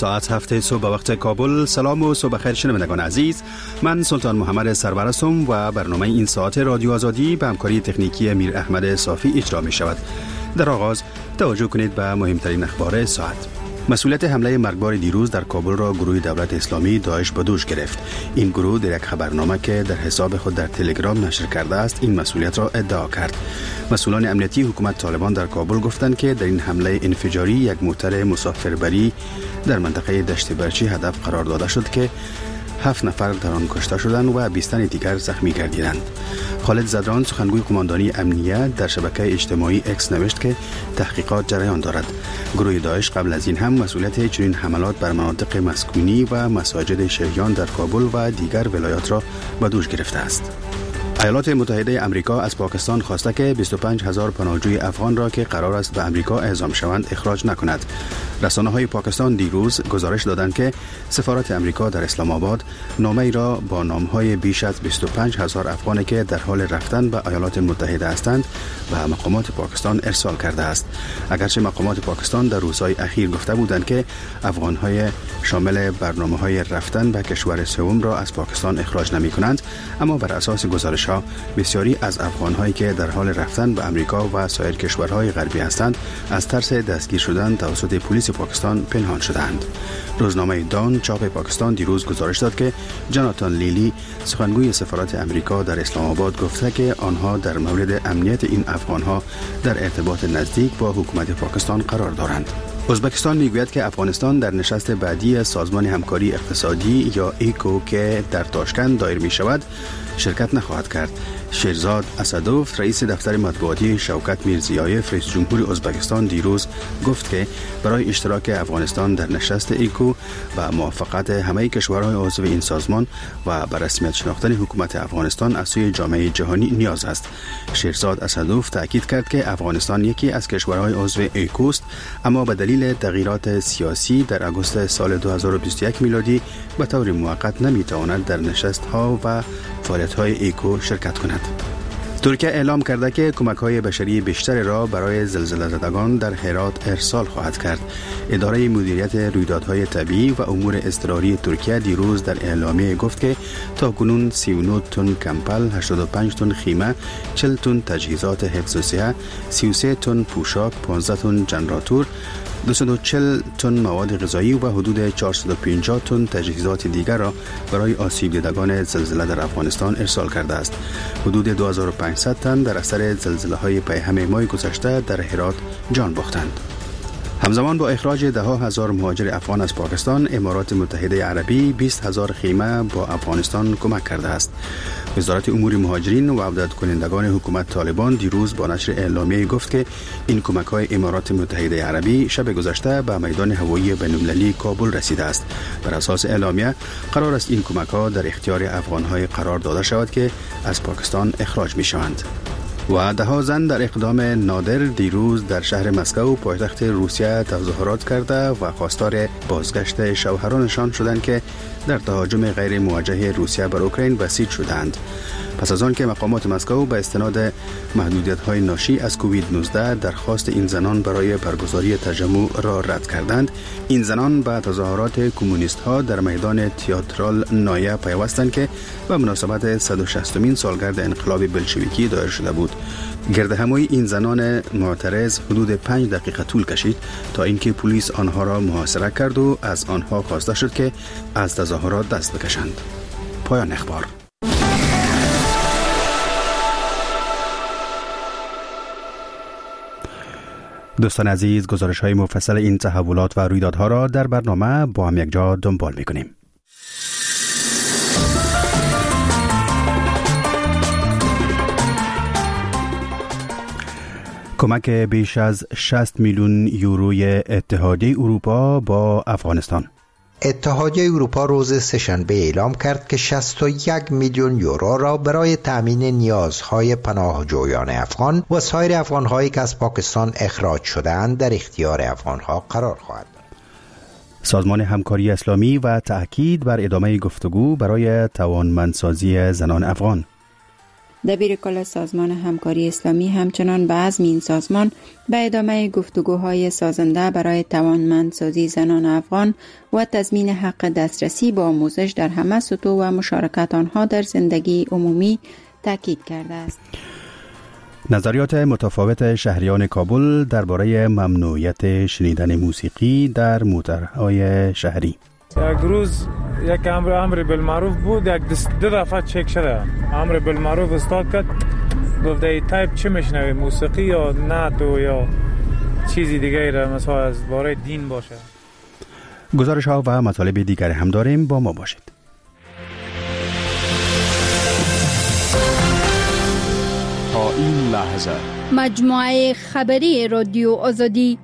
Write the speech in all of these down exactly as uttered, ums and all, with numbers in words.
ساعت هفت صبح به وقت کابل. سلام و صبح خیر شنوندگان عزیز، من سلطان محمد سرور هستم و برنامه این ساعت رادیو آزادی به همکاری تکنیکی امیر احمد صافی اجرا می شود. در آغاز توجه کنید به مهمترین اخبار ساعت. مسئولیت حمله مرگبار دیروز در کابل را گروه دولت اسلامی داعش به دوش گرفت. این گروه در یک خبرنامه که در حساب خود در تلگرام نشر کرده است این مسئولیت را ادعا کرد. مسئولان امنیتی حکومت طالبان در کابل گفتند که در این حمله انفجاری یک موتر مسافربری در منطقه دشت برچی هدف قرار داده شد که هفت نفر در آن کشته شدند و بیست تن دیگر زخمی گردیدند. خالد زدران سخنگوی قماندانی امنیت در شبکه اجتماعی اکس نوشت که تحقیقات جریان دارد. گروه داعش قبل از این هم مسئولیت چنین حملات بر مناطق مسکونی و مساجد شیعیان در کابل و دیگر ولایات را به دوش گرفته است. ایالات متحده آمریکا از پاکستان خواسته که بیست و پنج هزار پناهجوی افغان را که قرار است به آمریکا اعزام شوند اخراج نکند. رسانه‌های پاکستان دیروز گزارش دادند که سفارت آمریکا در اسلام آباد نامه‌ای را با نام‌های بیش از بیست و پنج هزار افغانی که در حال رفتن به ایالات متحده هستند به مقامات پاکستان ارسال کرده است. اگرچه مقامات پاکستان در روزهای اخیر گفته بودند که افغان‌های شامل برنامه‌های رفتن به کشور سوم را از پاکستان اخراج نمی‌کنند، اما بر اساس گزارش‌ها بسیاری از افغان‌هایی که در حال رفتن به آمریکا و سایر کشورهای غربی هستند از ترس دستگیر شدن توسط پلیس پاکستان پنهان شدند. روزنامه دان چاپ پاکستان دیروز گزارش داد که جاناتان لیلی سخنگوی سفارت آمریکا در اسلام آباد گفته که آنها در مورد امنیت این افغان‌ها در ارتباط نزدیک با حکومت پاکستان قرار دارند. ازبکستان میگوید که افغانستان در نشست بعدی سازمان همکاری اقتصادی یا ایکو که در تاشکند دایر می شود شرکت نخواهد کرد. شیرزاد اسدوف رئیس دفتر مطبوعاتی شوکت میرزیایف رئیس جمهور ازبکستان دیروز گفت که برای اشتراک افغانستان در نشست ایکو و موافقت همه کشورهای عضو این سازمان و بر رسمیت شناختن حکومت افغانستان از سوی جامعه جهانی نیاز است. شیرزاد اسدوف تاکید کرد که افغانستان یکی از کشورهای عضو ایکو است، اما به دلیل تغییرات سیاسی در آگوست سال دو هزار و بیست و یک میلادی به طور موقت نمیتواند در نشست‌ها و فعالیت‌های ایکو شرکت کند. ترکیه اعلام کرده که کمک‌های بشری بیشتر را برای زلزله زدگان در هرات ارسال خواهد کرد. اداره مدیریت رویدادهای طبیعی و امور اضطراری ترکیه دیروز در اعلامیه گفت که تاکنون سی و نه تن کمپل، هشتاد و پنج تن خیمه، چهل تن تجهیزات حفظ و صحه، سی و سه تن پوشاک، پانزده تن جنراتور، دویست و چهل تن مواد غذایی و حدود چهارصد و پنجاه تن تجهیزات دیگر را برای آسیب دیدگان زلزله در افغانستان ارسال کرده است. حدود دو هزار و پانصد تن در اثر زلزله‌های پیهم ماه گذشته در هرات جان باختند. همزمان با اخراج ده ها هزار مهاجر افغان از پاکستان، امارات متحده عربی بیست هزار خیمه با افغانستان کمک کرده است. وزارت امور مهاجرین و عودت کنندگان حکومت طالبان دیروز با نشر اعلامیه گفت که این کمک‌های امارات متحده عربی شب گذشته به میدان هوایی بین‌المللی کابل رسیده است. بر اساس اعلامیه قرار است این کمک‌ها در اختیار افغان‌های قرار داده شود که از پاکستان اخراج می‌شوند. و ده ها زن در اقدام نادر دیروز در شهر مسکو پایتخت روسیه تظاهرات کرده و خواستار بازگشت شوهرانشان شدند که در تهاجم غیر موجه روسیه بر اوکراین بسیج شدند. پس از آن که مقامات مسکو به استناد محدودیت‌های ناشی از کووید نوزده درخواست این زنان برای برگزاری تجمع را رد کردند، این زنان به تظاهرات کمونیست‌ها در میدان تئاترال نایه پیوستند که به مناسبت صد و شصتمین سالگرد انقلاب بلشویکی دایر شده بود. گردهمایی این زنان معترض حدود پنج دقیقه طول کشید تا اینکه پلیس آنها را محاصره کرد و از آنها خواسته شد که از تظاهرات دست بکشند. پایان اخبار. دوستان عزیز، گزارش های مفصل این تحولات و رویدادها را در برنامه با هم یک جا دنبال می‌کنیم. کمک بیش از شصت میلیون یوروی اتحادیه اروپا با افغانستان. اتحادیه اروپا روز سه‌شنبه اعلام کرد که شصت و یک میلیون یورو را برای تامین نیازهای پناهجویان افغان و سایر افغان‌هایی که از پاکستان اخراج شده‌اند در اختیار افغان‌ها قرار خواهد داد. سازمان همکاری اسلامی و تأکید بر ادامه گفتگو برای توانمندسازی زنان افغان. دبیر کل سازمان همکاری اسلامی همچنان به عزم این سازمان به ادامه گفتگوهای سازنده برای توانمندسازی زنان افغان و تضمین حق دسترسی به آموزش در همه سطوح و مشارکت آنها در زندگی عمومی تاکید کرده است. نظریات متفاوت شهریان کابل درباره ممنوعیت شنیدن موسیقی در موترهای شهری. یک روز یک امر امر بالمعروف بود، یک دو دفعه چک شده. امر بالمعروف استاد کرد، گفت ای تایپ چه میشنوی، موسیقی یا نعت یا چیزی دیگه را مثلا از باره دین باشه. گزارش ها و مطالب دیگر هم داریم، با ما باشید. تا این لحظه مجموعه خبری رادیو آزادی.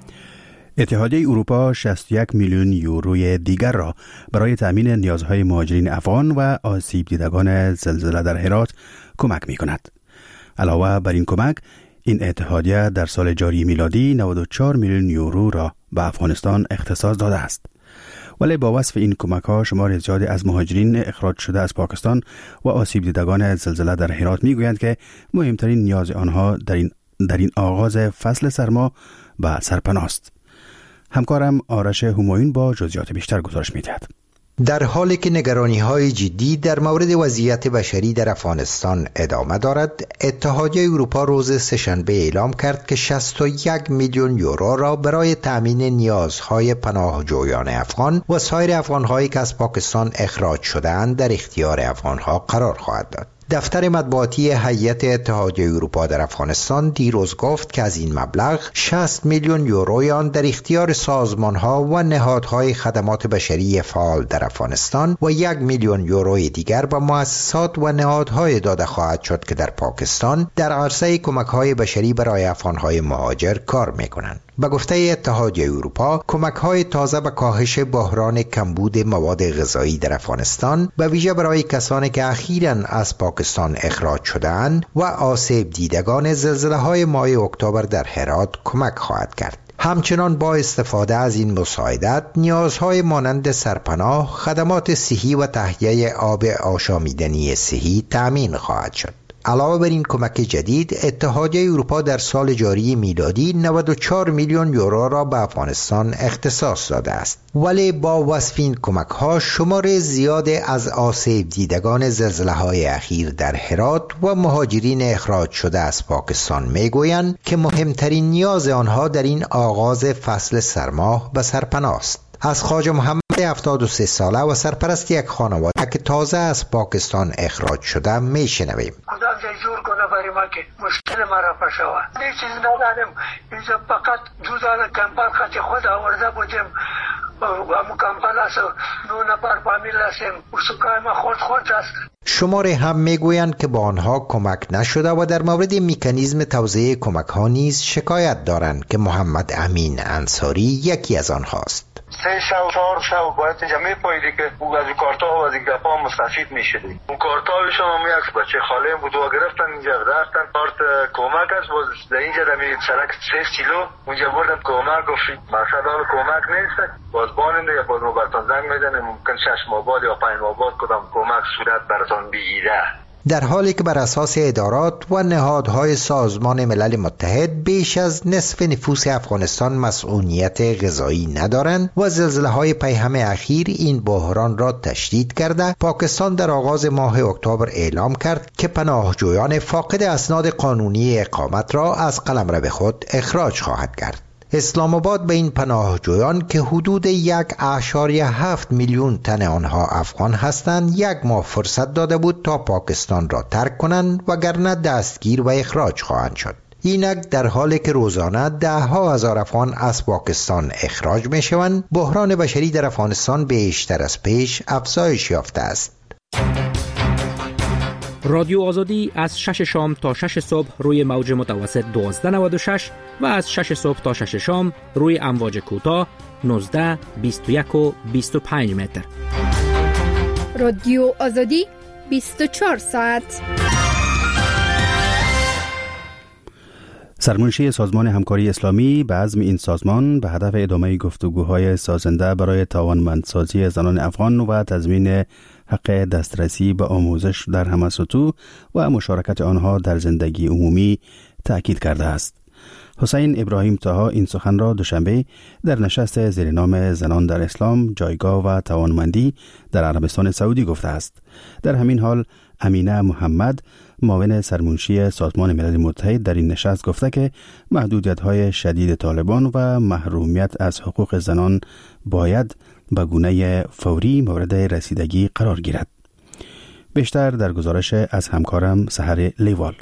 اتحادیه اروپا شصت و یک میلیون یوروی دیگر را برای تامین نیازهای مهاجرین افغان و آسیب دیدگان زلزله در هرات کمک می کند. علاوه بر این کمک، این اتحادیه در سال جاری میلادی نود و چهار میلیون یورو را به افغانستان اختصاص داده است. ولی با وصف این کمک ها شمار زیادی از مهاجرین اخراج شده از پاکستان و آسیب دیدگان زلزله در هرات می گویند که مهمترین نیاز آنها در این, در این آغاز فصل سرما و سرپناه است. همکارم آرش همایون با جزئیات بیشتر گزارش می‌دهد. در حالی که نگرانی‌های جدی در مورد وضعیت بشری در افغانستان ادامه دارد، اتحادیه اروپا روز سه‌شنبه اعلام کرد که شصت و یک میلیون یورو را برای تامین نیازهای پناهجویان افغان و سایر افغان‌هایی که از پاکستان اخراج شده‌اند در اختیار افغان‌ها قرار خواهد داد. دفتر مطبوعاتی هیئت اتحادیه اروپا در افغانستان دیروز گفت که از این مبلغ شصت میلیون یوروی آن در اختیار سازمان‌ها و نهادهای خدمات بشری فعال در افغانستان و یک میلیون یوروی دیگر به مؤسسات و نهادهای داده خواهد شد که در پاکستان در عرصه کمک‌های بشری برای افغان‌های مهاجر کار می‌کنند. به گفته اتحادیه اروپا، کمک‌های تازه به کاهش بحران کمبود مواد غذایی در افغانستان به ویژه برای کسانی که اخیراً از پاکستان اخراج شده‌اند و آسیب دیدگان زلزله‌های ماه اکتبر در هرات کمک خواهد کرد. همچنان با استفاده از این مساعدت، نیازهای مانند سرپناه، خدمات صحی و تهیه آب آشامیدنی صحی تأمین خواهد شد. علاوه بر این کمک جدید، اتحادیه اروپا در سال جاری میلادی نود و چهار میلیون یورو را به افغانستان اختصاص داده است. ولی با وصف این کمک ها، شمار زیاد از آسیب دیدگان زلزله های اخیر در هرات و مهاجرین اخراج شده از پاکستان میگویند که مهمترین نیاز آنها در این آغاز فصل سرما به سرپناه است. از خواجه محمد هفتاد و سه ساله و سرپرست یک خانواده که تازه از پاکستان اخراج شده میشنویم. خدا دې جور کنه برای ما که مشکل ما را پشوه. هیچ چیز ندارم. اینجا فقط دو دانه کمپل خط خود آورده بودیم. و کمپل است. دو نفر فامیل هستیم. سکای ما خود خود است. شماره هم میگویند که با آنها کمک نشده و در مورد مکانیزم توزیع کمک ها نیز شکایت دارند که محمد امین انصاری یکی از آنهاست. سه شو چهار شو باید اینجا میپاییدی که او از کارتا و از گپا مستفید میشدی. اون کارتا شما هم یک بچه خاله بود و گرفتن اینجا رفتن کارت کمک است باز در اینجا در میرید سرک سه کیلو اونجا بردم کمک گفت مقصد حال کمک نیست باز باننده یا باز موبایلتان زنگ میزنه ممکن شش ماه بعد یا پنج ماه بعد کدام کمک صورت براتان بگیره. در حالی که بر اساس ادارات و نهادهای سازمان ملل متحد بیش از نصف نفوس افغانستان مسئولیت غذایی ندارند و زلزله‌های پیهم اخیر این بحران را تشدید کرده، پاکستان در آغاز ماه اکتبر اعلام کرد که پناهجویان فاقد اسناد قانونی اقامت را از قلمرو خود اخراج خواهد کرد. اسلام آباد به این پناهجویان که حدود یک اعشاریه هفت میلیون تن آنها افغان هستند یک ماه فرصت داده بود تا پاکستان را ترک کنند وگرنه دستگیر و اخراج خواهند شد. اینک در حالی که روزانه ده ها هزار افغان از پاکستان اخراج می شوند، بحران بشری در افغانستان بیشتر از پیش افزایش یافته است. رادیو آزادی از شش شام تا شش صبح روی موج متوسط دوازده نود و شش و از شش صبح تا شش شام روی امواج کوتاه نوزده، بیست و یک و بیست و پنج متر. رادیو آزادی بیست و چهار ساعت. سرمنشی سازمان همکاری اسلامی به عزم این سازمان به هدف ادامه گفتگوهای سازنده برای توانمندسازی زنان افغان و تضمین حق دسترسی به آموزش در همه سطوح و مشارکت آنها در زندگی عمومی تأکید کرده است. حسین ابراهیم طاها این سخن را دوشنبه در نشست زیر نام زنان در اسلام، جایگاه و توانمندی در عربستان سعودی گفته است. در همین حال امینه محمد، معاون سرمنشی سازمان ملل متحد، در این نشست گفته که محدودیت‌های شدید طالبان و محرومیت از حقوق زنان باید به گونه فوری مورد رسیدگی قرار گیرد. بیشتر در گزارش از همکارم سحر لیوال.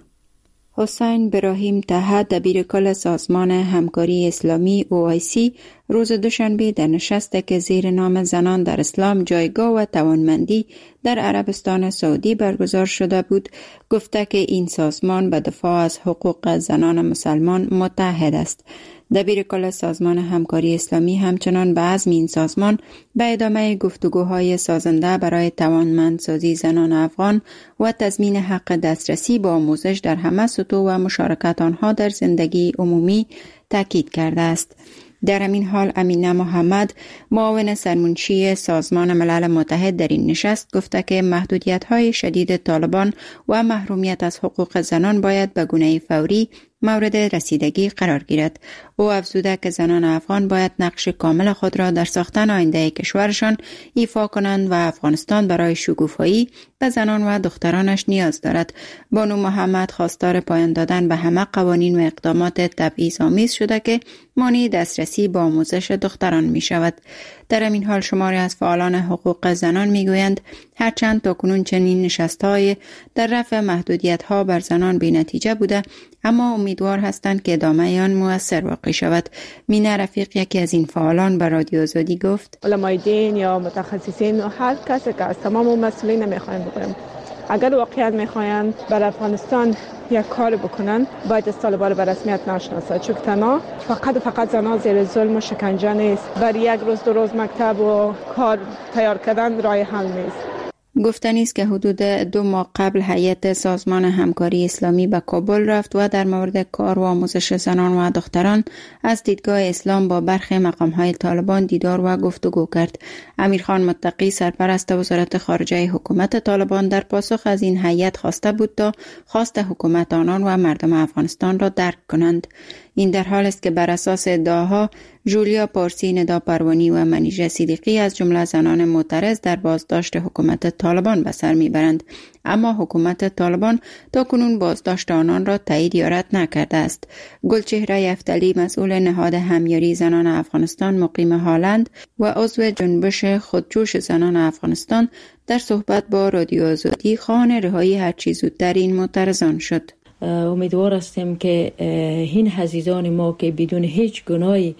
حسین ابراهیم طاها، دبیرکل سازمان همکاری اسلامی او آی سی، روز دوشنبه در نشستی که زیر نام زنان در اسلام، جایگاه و توانمندی در عربستان سعودی برگزار شده بود، گفته که این سازمان به دفاع از حقوق زنان مسلمان متحد است. دبیرکل سازمان همکاری اسلامی همچنان به عزم این سازمان به ادامه گفتگوهای سازنده برای توانمندسازی زنان افغان و تضمین حق دسترسی به آموزش در همه سطوح و مشارکت آنها در زندگی عمومی تاکید کرده است. در همین حال امینه محمد، معاون سرمنشی سازمان ملل متحد، در این نشست گفته که محدودیت‌های شدید طالبان و محرومیت از حقوق زنان باید به گونه فوری مورد رسیدگی قرار گیرد. او افزوده که زنان افغان باید نقش کامل خود را در ساختن آینده کشورشان ایفا کنند و افغانستان برای شکوفایی به زنان و دخترانش نیاز دارد. بانو محمد خواستار پایان دادن به همه قوانین و اقدامات تبعیض‌آمیز شده که مانع دسترسی به آموزش دختران می شود. در همین حال شماری از فعالان حقوق زنان می گویند هرچند تاکنون چنین نشست‌های در رفع محدودیت‌ها بر زنان بی نتیجه بوده، اما امیدوار هستند که ادامه آن مؤثر واقع شود. مینا رفیق، یکی از این فعالان، به رادیو آزادی گفت: علمای دین یا متخصصین و هر کسی که از تمام مسئولین نمیخوایم بکنیم، اگر واقعا میخواین بر افغانستان یک کار بکنن، باید از طالبان به رسمیت نشناسه، چون تنها فقط فقط زنان زیر ظلم و شکنجه نیست. بر یک روز دو روز مکتب و کار تیار کردن راه حل نیست. گفتنی است که حدود دو ماه قبل هیئت سازمان همکاری اسلامی به کابل رفت و در مورد کار و آموزش زنان و دختران از دیدگاه اسلام با برخی مقام‌های طالبان دیدار و گفتگو کرد. امیرخان متقی، سرپرست وزارت خارجه حکومت طالبان، در پاسخ از این هیئت خواسته بود تا خواست حکومت آنان و مردم افغانستان را درک کنند. این در حال است که بر اساس ادعاها جولیا پارسی، ندا پروانی و منیژه صدیقی از جمله زنان معترض در بازداشت حکومت طالبان به سر میبرند، اما حکومت طالبان تا کنون بازداشت آنان را تایید یا رد نکرده است. گلچهره یفتلی، مسئول نهاد همیاری زنان افغانستان مقیم هالند و عضو جنبش خودجوش زنان افغانستان، در صحبت با رادیو آزادی خواهان رهایی هرچی زودتر این معترضان شد. امیدوار هستیم که این عزیزان ما که بدون هیچ گناهی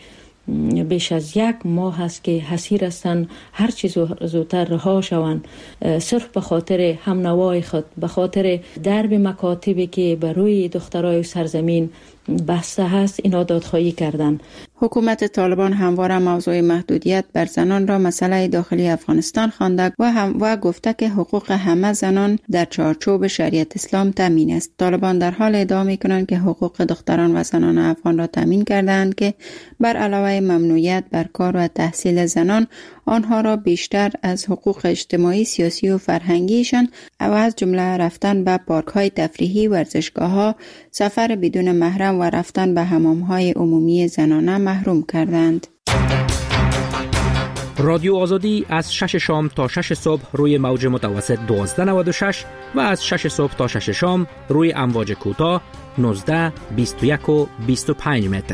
بیش از یک ماه هست که حسیر هستند، هر چیز زودتر رها شوند، صرف به خاطر هم نوای خود، به خاطر درب مکاتبی که بر روی دخترای سرزمین بسته هست، اینا دادخواهی کردن. حکومت طالبان همواره موضوع محدودیت بر زنان را مسئله داخلی افغانستان خوانده و هم و گفته که حقوق همه زنان در چارچوب شریعت اسلام تامین است. طالبان در حال ادعا می‌کنند که حقوق دختران و زنان افغان را تامین کردند که بر علاوه ممنوعیت بر کار و تحصیل زنان، آنها را بیشتر از حقوق اجتماعی، سیاسی و فرهنگیشان و از جمله رفتن به پارک‌های تفریحی، ورزشگاه‌ها، سفر بدون محرم و رفتن به حمام‌های عمومی زنانه محروم کردند. رادیو آزادی از شش شام تا شش صبح روی موج متوسط دوازده نود و شش و از شش صبح تا شش شام روی امواج کوتاه نوزده، بیست و یک و بیست و پنج متر.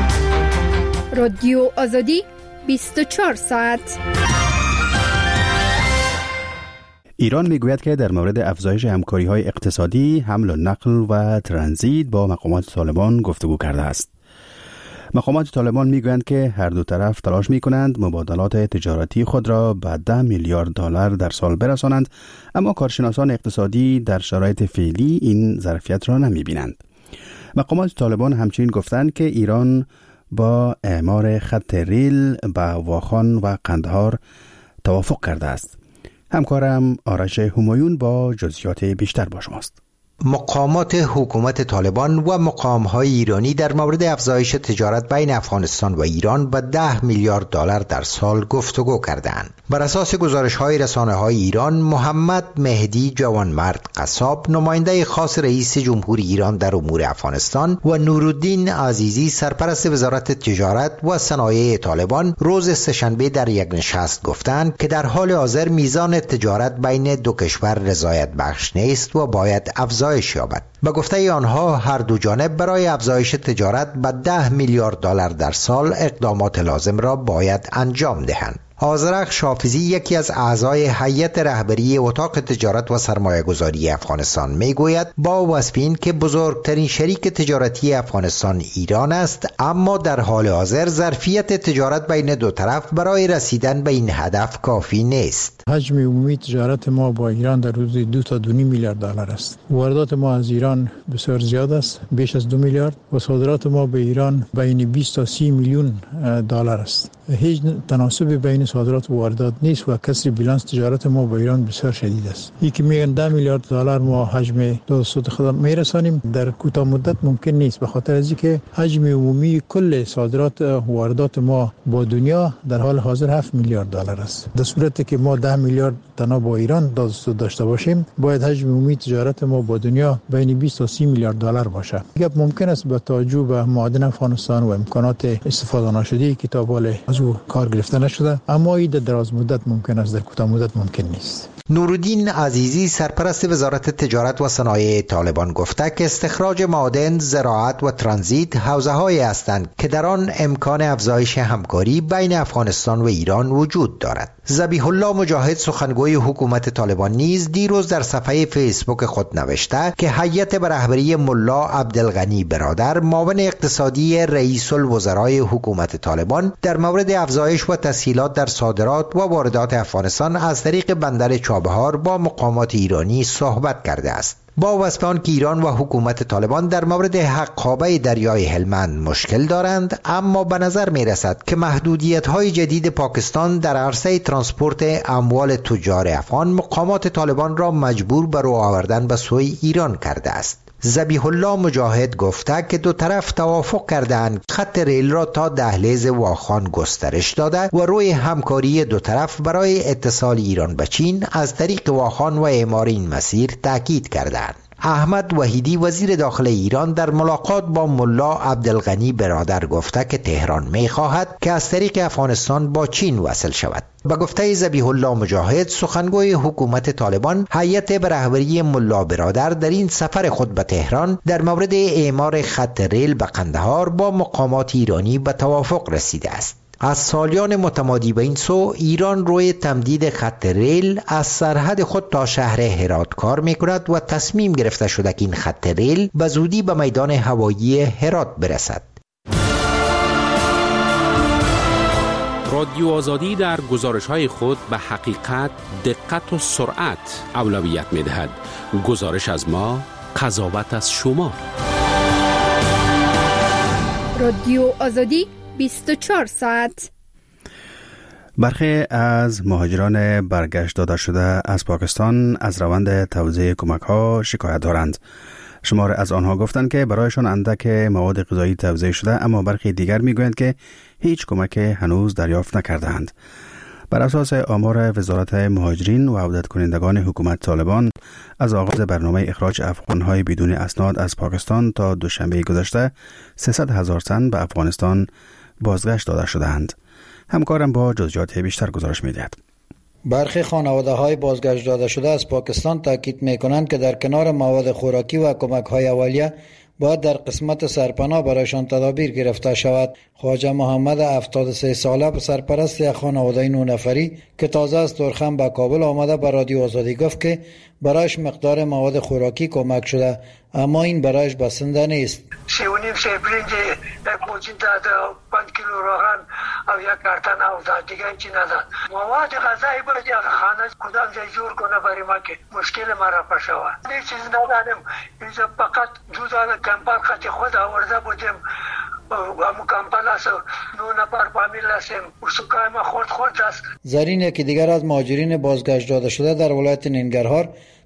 رادیو آزادی بیست و چهار ساعت. ایران میگوید که در مورد افزایش همکاری‌های اقتصادی، حمل و نقل و ترانزیت با مقامات طالبان گفتگو کرده است. مقامات طالبان میگویند که هر دو طرف تلاش میکنند مبادلات تجارتی خود را به ده میلیارد دلار در سال برسانند، اما کارشناسان اقتصادی در شرایط فعلی این ظرفیت را نمیبینند. مقامات طالبان همچنین گفتند که ایران با اعمار خط ریل به واخان و قندهار توافق کرده است. همکارم آرش همایون با جزئیات بیشتر با شماست. مقامات حکومت طالبان و مقام‌های ایرانی در مورد افزایش تجارت بین افغانستان و ایران به ده میلیارد دلار در سال گفتگو کردند. بر اساس گزارش‌های رسانه‌های ایران، محمد مهدی جوانمرد قصاب، نماینده خاص رئیس جمهوری ایران در امور افغانستان، و نورالدین عزیزی، سرپرست وزارت تجارت و صنایع طالبان، روز سه‌شنبه در یک نشست گفتند که در حال حاضر میزان تجارت بین دو کشور رضایت بخش نیست و باید افزایش یابد. به گفته آنها، هر دو جانب برای افزایش تجارت به ده میلیارد دلار در سال اقدامات لازم را باید انجام دهند. آذرخ شافزی، یکی از اعضای هیئت رهبری اتاق تجارت و سرمایه گذاری افغانستان، می گوید با وصف این که بزرگترین شریک تجارتی افغانستان ایران است، اما در حال حاضر ظرفیت تجارت بین دو طرف برای رسیدن به این هدف کافی نیست. حجم عمومی تجارت ما با ایران در حدود دو تا دو میلیارد دلار است. واردات ما از ایران بسیار زیاد است، بیش از دو میلیارد، و صادرات ما به ایران بین بیست تا سی میلیون دلار است. هیچ تناسب بین صادرات و واردات نیست و کسر بیلانس تجارت ما با ایران بسیار شدید است. یکی میگن ده میلیارد دلار ما حجم توسط خود میرسانیم، در کوتاه مدت ممکن نیست، به خاطر از اینکه حجم عمومی کل صادرات و واردات ما با دنیا در حال حاضر هفت میلیارد دلار است. در صورتی که ما ده میلیارد تنها با ایران داشته باشیم، باید حجم عمومی تجارت ما با دنیا بین بیست تا سی میلیارد دلار باشه. گپ ممکن است با توجه به معادن افغانستان و امکانات استفاده نشده که تا حال از او کار گرفته نشده، اما این در دراز مدت ممکن است، در کوتاه مدت ممکن نیست. نورالدین عزیزی، سرپرست وزارت تجارت و صنایع طالبان، گفته که استخراج معادن، زراعت و ترانزیت حوزه‌هایی هستند که در آن امکان افزایش همکاری بین افغانستان و ایران وجود دارد. ذبیح الله مجاهد، سخنگوی حکومت طالبان، نیز دیروز در صفحه فیسبوک خود نوشته که هیئت به رهبری ملا عبدالغنی برادر، معاون اقتصادی رئیس الوزرای حکومت طالبان، در مورد افزایش و تسهیلات در صادرات و واردات افغانستان از طریق بندر چابهار با مقامات ایرانی صحبت کرده است. با وصف آن که ایران و حکومت طالبان در مورد حقابه دریای هلمند مشکل دارند، اما به نظر می رسد که محدودیت‌های جدید پاکستان در عرصه ترانسپورت اموال تجار افغان مقامات طالبان را مجبور به رو آوردن به سوی ایران کرده است. ذبیح الله مجاهد گفته که دو طرف توافق کردند خط ریل را تا دهلیز واخان گسترش داده و روی همکاری دو طرف برای اتصال ایران به چین از طریق واخان و اعمار این مسیر تاکید کردند. احمد وحیدی، وزیر داخل ایران، در ملاقات با ملا عبدالغنی برادر گفته که تهران می خواهد که از طریق افغانستان با چین وصل شود. به گفته ذبیح الله مجاهد، سخنگوی حکومت طالبان، هیئت به رهبری ملا برادر در این سفر خود به تهران در مورد اعمار خط ریل به قندهار با مقامات ایرانی به توافق رسیده است. از سالیان متمادی به این سو، ایران روی تمدید خط ریل از سرحد خود تا شهر هرات کار می‌کند و تصمیم گرفته شده که این خط ریل به زودی به میدان هوایی هرات برسد. رادیو آزادی در گزارش‌های خود به حقیقت، دقت و سرعت اولویت می‌دهد. گزارش از ما، قضاوت از شما. رادیو آزادی بیست و چهار ساعت. برخی از مهاجران برگشت داده شده از پاکستان از روند توزیع کمک‌ها شکایت دارند. شمار از آنها گفتند که برایشان اندک مواد غذایی توزیع شده، اما برخی دیگر میگویند که هیچ کمک هنوز دریافت نکردند. بر اساس آمار وزارت مهاجرین و عودت کنندگان حکومت طالبان، از آغاز برنامه اخراج افغان‌های بدون اسناد از پاکستان تا دوشنبه گذشته سیصد هزار تن به افغانستان بازگشت داده شدند. همکارم با جزئیات بیشتر گزارش می‌دهد. برخی خانواده‌های بازگشت داده شده از پاکستان تاکید می‌کنند که در کنار مواد خوراکی و کمک‌های اولیه باید در قسمت سرپناه برایشان تدابیر گرفته شود. خواجه محمد هفتاد و سه ساله، سرپرست یک خانواده نه نفری که تازه از ترخم به کابل آمده، به رادیو آزادی گفت که برایش مقدار مواد خوراکی کمک شده، اما این برایش بسنده نیست. سی و نیم سی برنج، یک موجین داد، پنج کیلو روغن او یک کارتن او داد، دیگه چی نداد. مواد غذایی باید یک خانه کدام جای جور کنه برای ما که مشکل ما را پشوه. هیچ چیز ندادم، اینجا فقط جوزان کمپل خطی خود آورده بودیم. امو کمپل است، نو نفر فامیل هستیم، سکای ما خورد خورد است. زرین که دیگر از مهاجرین بازگشت داده شده در ولایت ننگرهار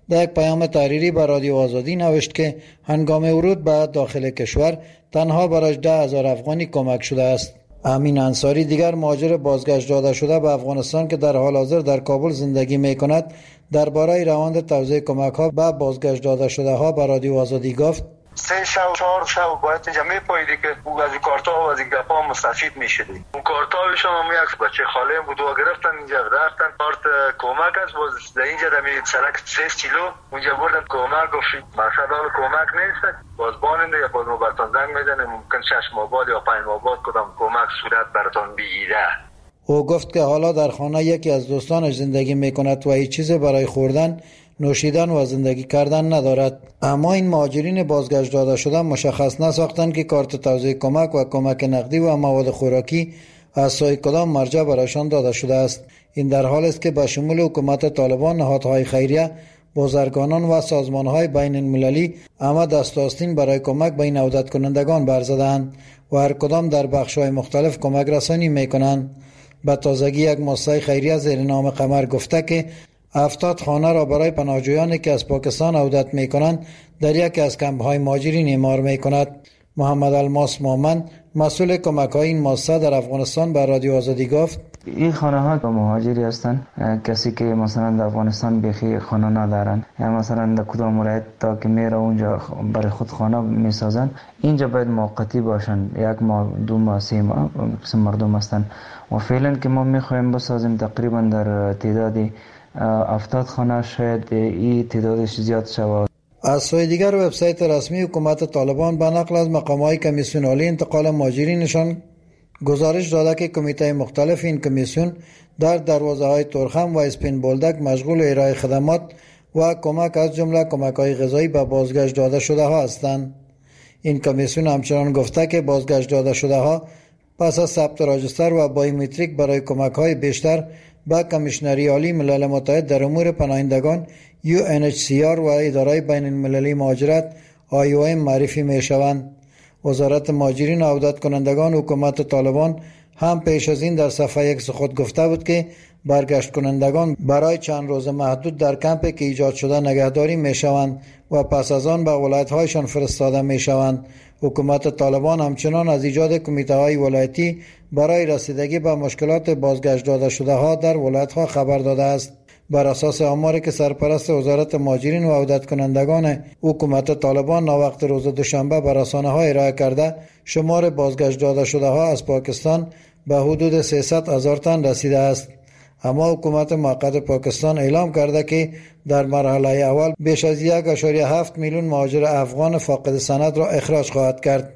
در یک پیام تحریری به رادیو آزادی نوشت که هنگام ورود به داخل کشور تنها برای ده هزار افغانی کمک شده است. امین انصاری دیگر مهاجر بازگشت داده شده به افغانستان که در حال حاضر در کابل زندگی می کند درباره روند توزیع کمک ها به بازگشت داده شده ها به رادیو آزادی گفت: سه شب چهار شب باید اینجا میپاییدی که او از این کارتا و از این گپا مستفید میشدی. اون کارتا شما هم یک بچه خاله بود و گرفتن اینجا رفتن کارت کمک است باز در اینجا در میرید سرک سه کیلو اونجا بردن کمک گفتید مقصد حال کمک نیست باز باننده یا باز موبایلتان زنگ میزنه ممکن شش ماه بعد یا پنج ماه بعد کدام کمک صورت براتان بگیره. او گفت که حالا در خانه یکی از دوستانش زندگی میکند و هیچ چیز برای خوردن، نوشیدن و زندگی کردن ندارد. اما این مهاجرین بازگشت داده شده مشخص نساختند که کارت توزیع کمک و کمک نقدی و مواد خوراکی از سوی کدام مرجع برایشان داده شده است. این در حال است که به شمول حکومت طالبان، نهادهای خیریه، بازرگانان و سازمانهای بین المللی اما دست آستین برای کمک به این عودت کنندگان برزدند و هر کدام در بخش‌های مختلف کمک رسانی می‌کنند. به تازگی یک مؤسسه خیریه زیر نام قمر گفته که هفتاد خانه را برای پناهجویانی که از پاکستان عودت می کنند در یکی از کمپ‌های مهاجرین اعمار می کند. محمد الماس مومن مسئول کمک‌های این مؤسسه در افغانستان به رادیو آزادی گفت: این خانه ها مهاجری هستند، کسی که مثلا در افغانستان بیخی خانه ندارن یا مثلا در کدام ولایت تا که میره اونجا برای خود خانه میسازن، اینجا باید موقتی باشن، یک ماه دو ماه سه ماه قسم مردم هستند و فعلا که ما میخوایم بسازیم تقریبا در تعدادی هفتاد خانه شاید این تعدادش زیاد شود. از سوی دیگر وبسایت رسمی حکومت طالبان به نقل از مقام‌های کمیسیون عالی انتقال مهاجرینشان گزارش داده که کمیته مختلف این کمیسیون در دروازه‌های تورخم و اسپین بولدک مشغول ارائه خدمات و کمک از جمله کمک‌های غذایی به بازگشت داده شده ها هستند. این کمیسیون همچنان گفته که بازگشت داده شده ها پس از ثبت راجستر و بایومتریک برای کمک‌های بیشتر به کمیشنری عالی ملل متحد در امور پناهندگان یو ان اچ سی آر و اداره بین المللی مهاجرت آی او ام معرفی می شوند. وزارت مهاجرین و عودت کنندگان حکومت طالبان هم پیش از این در صفحه یک خود گفته بود که برگشت کنندگان برای چند روز محدود در کمپی که ایجاد شده نگهداری می شوند و پس از آن به ولایت‌هایشان فرستاده می شوند. حکومت طالبان همچنان از ایجاد کمیته‌های ولایتی برای رسیدگی به مشکلات بازگشت داده شده ها در ولایت‌ها خبر داده است. بر اساس آماری که سرپرست وزارت مهاجرین و عودت کنندگان حکومت طالبان ناوقت روز دوشنبه به رسانه‌ها ارائه کرده، شمار بازگشت داده شده ها از پاکستان به حدود سیصد هزار تن رسیده است. اما حکومت موقت پاکستان اعلام کرده که در مرحله اول بیش از یک و هفت میلیون مهاجر افغان فاقد سند را اخراج خواهد کرد.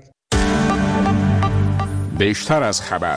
بیشتر از خبر.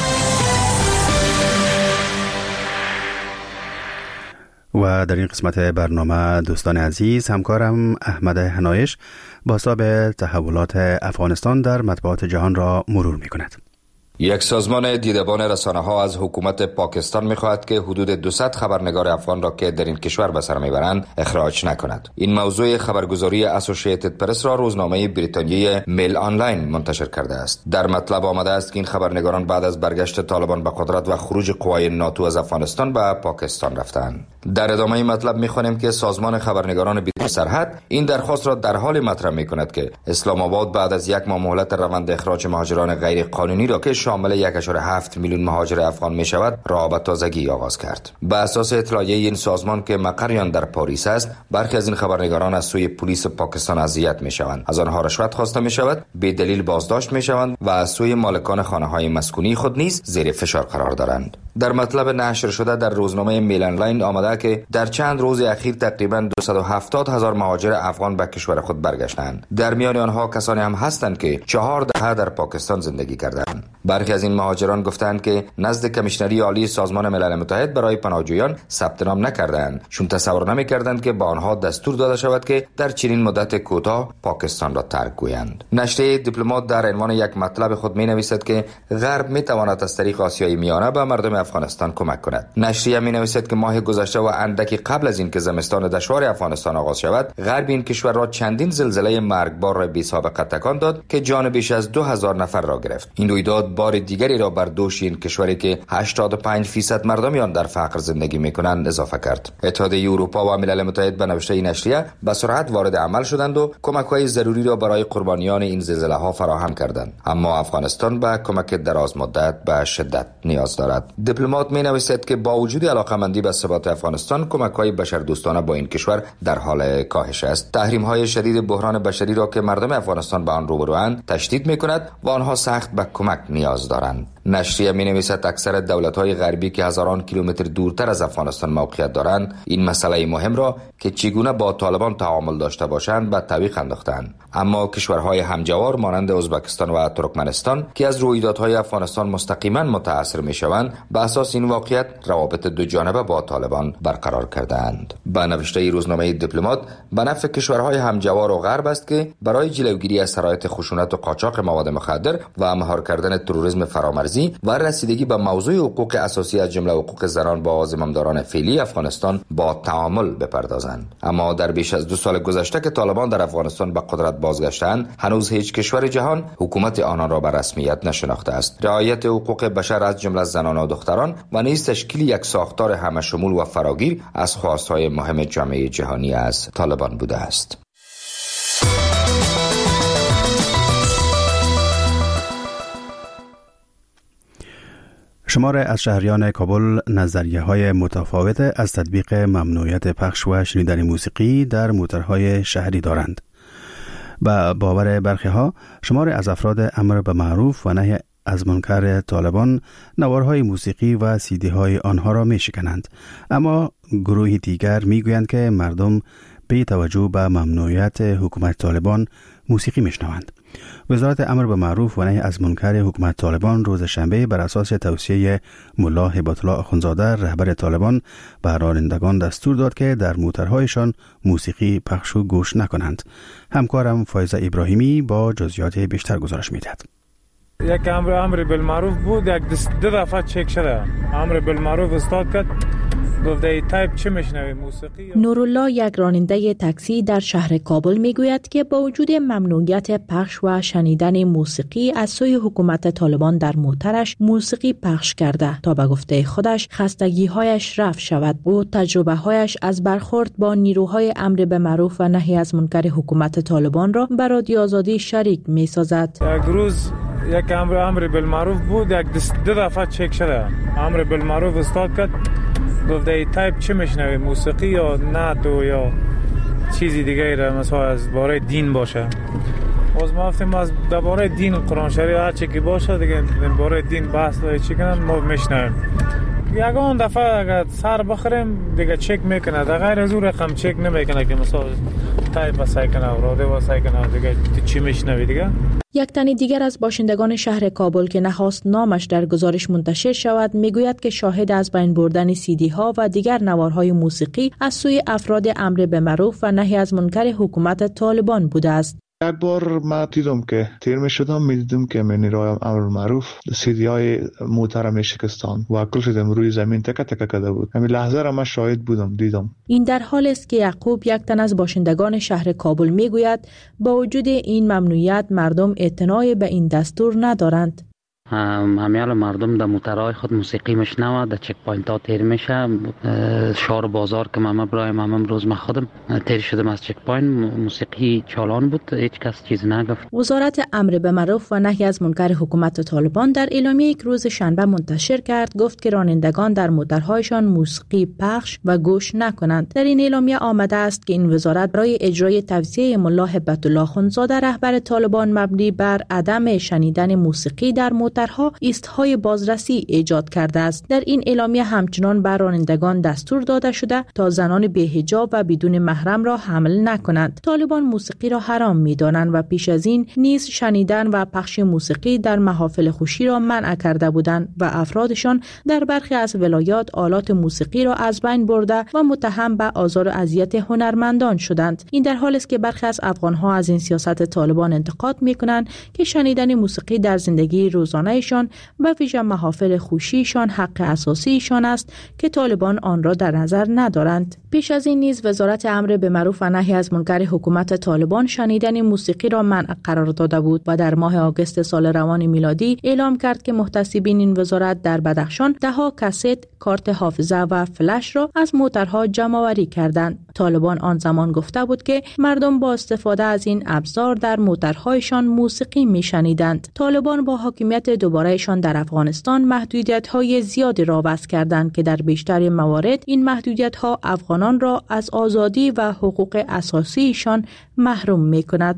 و در این قسمت برنامه دوستان عزیز، همکارم احمد هنایش بازتاب تحولات افغانستان در مطبوعات جهان را مرور می کند. یک سازمان دیدبان رسانه ها از حکومت پاکستان می خواهد که حدود دویست خبرنگار افغان را که در این کشور به سر می برند اخراج نکند. این موضوع خبرگزاری اسوسییتد پرس را روزنامه بریتانیایی میل آنلاین منتشر کرده است. در مطلب آمده است که این خبرنگاران بعد از برگشت طالبان به قدرت و خروج قوای ناتو از افغانستان به پاکستان رفتند. در ادامه مطلب می خوانیم که سازمان خبرنگاران بدون سرحد این درخواست را در حال مطرح می کند که اسلام آباد بعد از یک ماه مهلت روند اخراج مهاجران غیر قانونی را که شامل یک و هفت میلیون مهاجر افغان می شود را به تازگی آغاز کرد. به اساس اطلاعیه این سازمان که مقر آن در پاریس است، برخی از این خبرنگاران از سوی پلیس پاکستان اذیت می شوند، از آنها رشوت خواسته می شود، به دلیل بازداشت می شوند و از سوی مالکان خانه های مسکونی خود نیز زیر فشار قرار دارند. در مطلب نشر شده در روزنامه میل آنلاین آمده که در چند روز اخیر تقریباً دویست و هفتاد هزار مهاجر افغان به کشور خود برگشتند. در میان آنها کسانی هم هستند که چهار دهه در پاکستان زندگی کردند. برخی از این مهاجران گفتند که نزد کمیشنری عالی سازمان ملل متحد برای پناهجویان ثبت نام نکردند، چون تصور نمی‌کردند که با آنها دستور داده شود که در چنین مدت کوتاه پاکستان را ترک گویند. نشریه دیپلمات در عنوان یک مطلب خود می‌نویسد که غرب می‌تواند از طریق آسیای میانه به مردم افغانستان کمک کند. نشریه می‌نویسد که ماه گذشته و اندکی قبل از اینکه زمستان دشوار افغانستان آغاز شود، غرب این کشور را چندین زلزله مرگبار را بی‌سابقه تکان داد که جان بیش از دو هزار نفر را گرفت. این رویداد بار دیگری را بر دوش این کشوری که هشتاد و پنج فیصد مردم آن در فقر زندگی میکنند اضافه کرد. اتحادیه اروپا و ملل متحد به نوشته این نشریه به سرعت وارد عمل شدند و کمک‌های ضروری را برای قربانیان این زلزله‌ها فراهم کردند، اما افغانستان به کمک دراز مدت به شدت نیاز دارد. دیپلمات می‌نویسد که با وجود علاقه‌مندی به ثبات افغانستان، کمک‌های بشردوستانه با این کشور در حال کاهش است. تحریم‌های شدید بحران بشری را که مردم افغانستان به آن روبروند تشدید می‌کند و آنها سخت به کمک نیاز دارند. نشریه می‌نویسد اکثر دولت‌های غربی که هزاران کیلومتر دورتر از افغانستان موقعیت دارند، این مسئله مهم را که چگونه با طالبان تعامل داشته باشند به تعویق انداختند. اما کشورهای همجوار مانند ازبکستان و ترکمنستان که از رویدادهای افغانستان مستقیما متأثر می‌شوند، به اساس این واقعیت روابط دو جانبه با طالبان برقرار کردند. با نوشته روزنامه دیپلمات، به نفع کشورهای همجوار و غرب است که برای جلوگیری از شرایط خشونت و قاچاق مواد مخدر و مهار کردن تروریسم فرامرزی و رسیدگی به موضوع حقوق اساسی از جمله حقوق زنان با زمامداران فعلی افغانستان با تعامل بپردازند. اما در بیش از دو سال گذشته که طالبان در افغانستان به قدرت بازگشتند، هنوز هیچ کشور جهان حکومت آنان را به رسمیت نشناخته است. رعایت حقوق بشر از جمله زنان و دختران و نیز تشکیل یک ساختار همشمول و فراگیر از خواستهای مهم جامعه جهانی از طالبان بوده است. شمار از شهریان کابل نظریه های متفاوت از تطبیق ممنوعیت پخش و شنیدن موسیقی در موترهای شهری دارند. با باور برخی ها، شمار از افراد امر به معروف و نهی از منکر طالبان نوارهای موسیقی و سیدی های آنها را می شکنند. اما گروهی دیگر می گویند که مردم بی توجه به ممنوعیت حکومت طالبان موسیقی می شنوند. وزارت امر به معروف و نهی از منکر حکومت طالبان روز شنبه بر اساس توصیه ملا هبت الله اخوندزاده رهبر طالبان به رانندگان دستور داد که در موترهایشان موسیقی پخش و گوش نکنند. همکارم فایزه ابراهیمی با جزئیات بیشتر گزارش می‌دهد. یک امر امر بالمعروف بود، یک دو دفعه چک شده. امر بالمعروف استاد کرد، گفت ای تایپ چه میشنوی موسیقی؟ نورالله یک راننده تاکسی در شهر کابل میگوید که با وجود ممنوعیت پخش و شنیدن موسیقی از سوی حکومت طالبان در موترش موسیقی پخش کرده تا به گفته خودش خستگی‌هایش رفع شود. او تجربه‌هایش از برخورد با نیروهای امر به معروف و نهی از منکر حکومت طالبان را به رادیو آزادی شریک می‌سازد. یک روز یک امر امر بالمعروف بود، یک دو دفعه چک شده. امر بالمعروف استاد کرد، گفت ای تایپ چه میشنوی موسیقی یا نعت یا چیزی دیگه را مثلا از باره دین باشه. باز ما گفتیم از درباره دین قرآن شریف هر چی که باشه دیگه باره دین بحث و چی کنن ما میشنویم. یگان دفعه اگر سر بخوریم دیگه چک میکنه، در غیر از اون رقم چک نمیکنه که مثلا تایپ واسه کنه و راده واسه کنه دیگه چی میشنوی دیگه. یک تن دیگر از باشندگان شهر کابل که نخواست نامش در گزارش منتشر شود میگوید که شاهد از بین بردن سیدی ها و دیگر نوارهای موسیقی از سوی افراد امر به معروف و نهی از منکر حکومت طالبان بوده است. یک بار ما دیدم که تیر می شدم می دیدم که من نیروهای امر معروف سیدی های موتر می شکستان و کل شدم روی زمین تکه تکه کرده بود. همین لحظه را من شاهد بودم، دیدم. این در حال است که یعقوب یک تن از باشندگان شهر کابل می گوید با وجود این ممنوعیت مردم اعتنای به این دستور ندارند. همیال مردم در موترهای خود موسیقی میشنوه، در چک پوینت ها تیر میشه. شهر بازار که من برایم هم روز من خودم تیر شدم از چک پوینت، موسیقی چالان بود، هیچ کس چیز نگفت. وزارت امر به معروف و نهی از منکر حکومت طالبان در اعلامیه یک روز شنبه منتشر کرد گفت که رانندگان در موترهایشان موسیقی پخش و گوش نکنند. در این اعلامیه آمده است که این وزارت برای اجرای توصیه ملا هبت الله اخوندزاده رهبر طالبان مبنی بر عدم شنیدن موسیقی در موتر ها ایستهای بازرسی ایجاد کرده است. در این اعلامیه همچنان بر رانندگان دستور داده شده تا زنان بی‌حجاب و بدون محرم را حمل نکنند. طالبان موسیقی را حرام می‌دانند و پیش از این نیز شنیدن و پخش موسیقی در محافل خوشی را منع کرده بودند و افرادشان در برخی از ولایات آلات موسیقی را از بین برده و متهم به آزار و اذیت هنرمندان شدند. این در حالی است که برخی از افغان‌ها از این سیاست طالبان انتقاد می‌کنند که شنیدن موسیقی در زندگی روزانه ایشان و ویژه محافل خوشیشان حق اساسیشان است که طالبان آن را در نظر ندارند. پیش از این نیز وزارت امر به معروف و نهی از منکر حکومت طالبان شنیدن موسیقی را منع قرار داده بود و در ماه آگوست سال روان میلادی اعلام کرد که محتسبین این وزارت در بدخشان دهها کاست، کارت حافظه و فلش را از موترها جمع آوری کردند. طالبان آن زمان گفته بود که مردم با استفاده از این ابزار در موترهایشان موسیقی میشنیدند. طالبان با حاکمیت دوبارهشان در افغانستان محدودیت‌های زیادی را وضع کردند که در بیشتر موارد این محدودیت‌ها افغانان را از آزادی و حقوق اساسیشان محروم می‌کند.